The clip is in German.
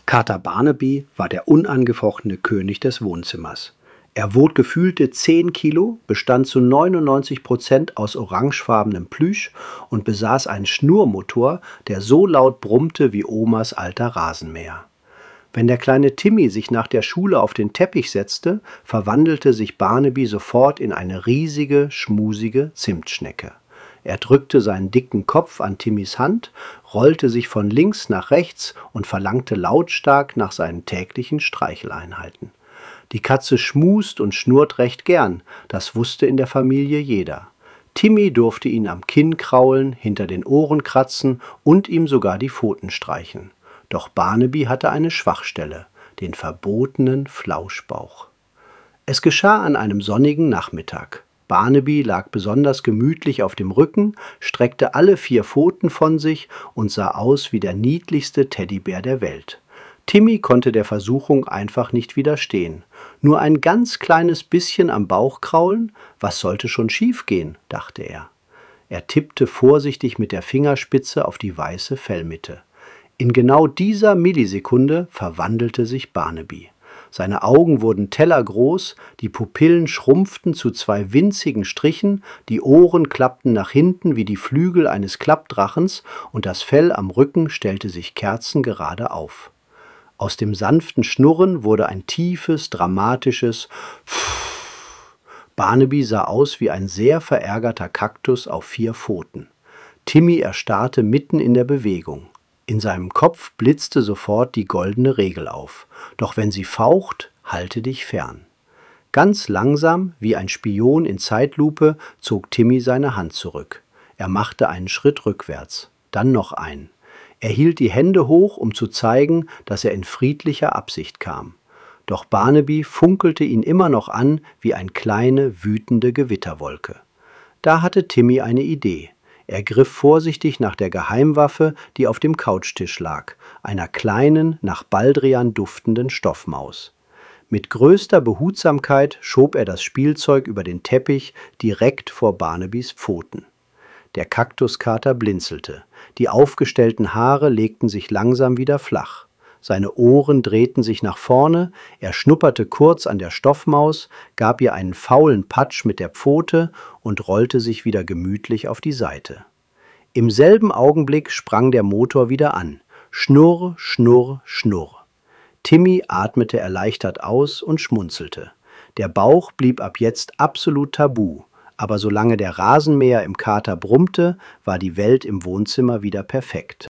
Kater Barnaby war der unangefochtene König des Wohnzimmers. Er wog gefühlte 10 Kilo, bestand zu 99% aus orangefarbenem Plüsch und besaß einen Schnurrmotor, der so laut brummte wie Omas alter Rasenmäher. Wenn der kleine Timmy sich nach der Schule auf den Teppich setzte, verwandelte sich Barnaby sofort in eine riesige, schmusige Zimtschnecke. Er drückte seinen dicken Kopf an Timmys Hand, rollte sich von links nach rechts und verlangte lautstark nach seinen täglichen Streicheleinheiten. Die Katze schmust und schnurrt recht gern, das wusste in der Familie jeder. Timmy durfte ihn am Kinn kraulen, hinter den Ohren kratzen und ihm sogar die Pfoten streichen. Doch Barnaby hatte eine Schwachstelle, den verbotenen Flauschbauch. Es geschah an einem sonnigen Nachmittag. Barnaby lag besonders gemütlich auf dem Rücken, streckte alle 4 Pfoten von sich und sah aus wie der niedlichste Teddybär der Welt. Timmy konnte der Versuchung einfach nicht widerstehen. Nur ein ganz kleines bisschen am Bauch kraulen? Was sollte schon schiefgehen, dachte er. Er tippte vorsichtig mit der Fingerspitze auf die weiße Fellmitte. In genau dieser Millisekunde verwandelte sich Barnaby. Seine Augen wurden tellergroß, die Pupillen schrumpften zu 2 winzigen Strichen, die Ohren klappten nach hinten wie die Flügel eines Klappdrachens und das Fell am Rücken stellte sich kerzengerade auf. Aus dem sanften Schnurren wurde ein tiefes, dramatisches Pfff. Barnaby sah aus wie ein sehr verärgerter Kaktus auf 4 Pfoten. Timmy erstarrte mitten in der Bewegung. In seinem Kopf blitzte sofort die goldene Regel auf. Doch wenn sie faucht, halte dich fern. Ganz langsam, wie ein Spion in Zeitlupe, zog Timmy seine Hand zurück. Er machte einen Schritt rückwärts, dann noch einen. Er hielt die Hände hoch, um zu zeigen, dass er in friedlicher Absicht kam. Doch Barnaby funkelte ihn immer noch an wie eine kleine, wütende Gewitterwolke. Da hatte Timmy eine Idee. Er griff vorsichtig nach der Geheimwaffe, die auf dem Couchtisch lag, einer kleinen, nach Baldrian duftenden Stoffmaus. Mit größter Behutsamkeit schob er das Spielzeug über den Teppich direkt vor Barnabys Pfoten. Der Kaktuskater blinzelte. Die aufgestellten Haare legten sich langsam wieder flach. Seine Ohren drehten sich nach vorne, er schnupperte kurz an der Stoffmaus, gab ihr einen faulen Patsch mit der Pfote und rollte sich wieder gemütlich auf die Seite. Im selben Augenblick sprang der Motor wieder an. Schnurr, schnurr, schnurr. Timmy atmete erleichtert aus und schmunzelte. Der Bauch blieb ab jetzt absolut tabu, aber solange der Rasenmäher im Kater brummte, war die Welt im Wohnzimmer wieder perfekt.